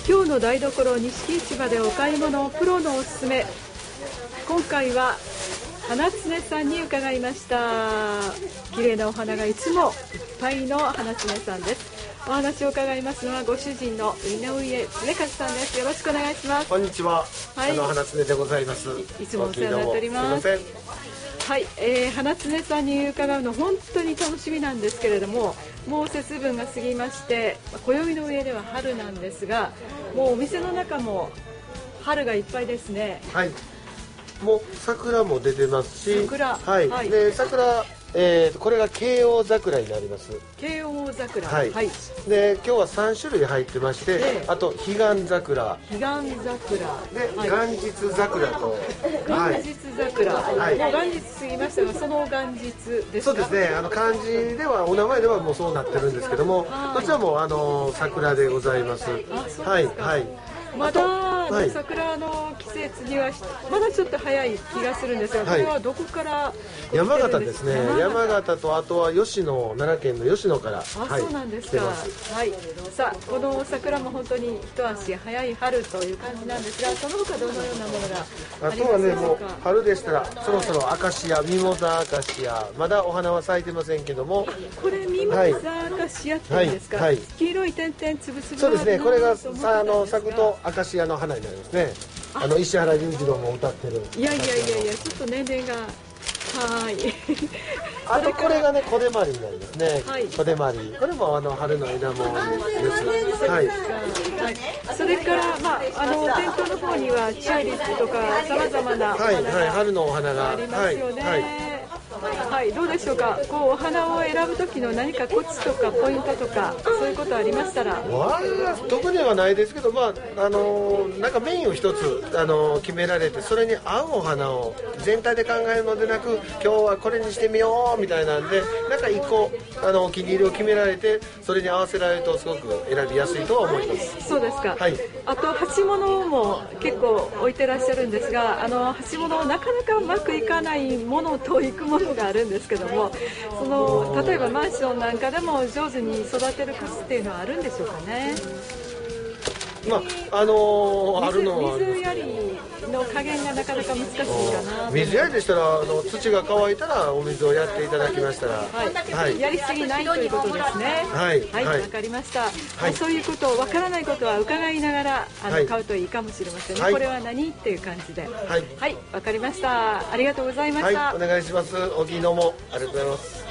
今日の台所錦市場でお買い物プロのおすすめ。今回は花常さんに伺いました。綺麗なお花がいつもいっぱいの花常さんです。お話を伺いますのはご主人の井上常和さんです。よろしくお願いします。 こんにちは、 はい、 花常でございます。 いつもお世話になっております。 すいません。 はい、花常さんに伺うの本当に楽しみなんですけれども、もう節分が過ぎまして暦の上では春なんですが、もうお店の中も春がいっぱいですね。 はい、もう桜も出てますし、 桜、 はい、はい、で桜、これが慶応桜になります。 慶応桜、 はい、はい、で今日は3種類入ってまして、あと彼岸桜、 彼岸桜で、はい、元日桜と元日桜、はい、もう元日過ぎましたが、その元日ですか？ そうですね、漢字ではお名前ではもうそうなってるんですけども、どちらも桜でございます。はい、はい、 まだ、はい、桜の季節にはまだちょっと早い気がするんですが、これはどこから？ 山形ですね。山形と、あとは吉野、奈良県の吉野から、 はい、そうなんですか。はい、さあこの桜も本当に一足早い春という感じなんですが、その他どのようなものがありますでしょうか？ あとはね、もう春でしたらそろそろアカシア、ミモザアカシア、まだお花は咲いてませんけども、 これミモザアカシアって言うんですか？はい、黄色い点々つぶつぶ。 そうですね、これが咲くとアカシアの花になりますね。石原裕次郎も歌ってる。 いや、ちょっと年齢が。はい。 あとこれがね、小手まりになりますね。はい、小手まり。これも春の枝もです。はい。 それから店頭の方にはチューリップとかさまざまなお花が春のお花がありますよね。はい、どうでしょうか。こうお花を選ぶ時の何かコツとかポイントとかそういうことありましたら？ 特にはないですけど、なんかメインを一つ決められて、それに合うお花を全体で考えるのでなく、今日はこれにしてみようみたいなんで、なんか一個お気に入りを決められて、それに合わせられるとすごく選びやすいとは思います。 そうですか。 はい。あと鉢物も結構置いてらっしゃるんですが、鉢物なかなかうまくいかないものといくものがあるんですけども、例えばマンションなんかでも上手に育てるコツっていうのはあるんでしょうかね？ あるのは水やりの加減がなかなか難しいかな。 水やりでしたら土が乾いたらお水をやっていただきましたら、 はい、やりすぎないということですね。はい、わかりました。そういうことをわからないことは伺いながら買うといいかもしれませんね。これは何っていう感じで。はい、わかりました。ありがとうございました。 お願いします。お聞きのもありがとうございます。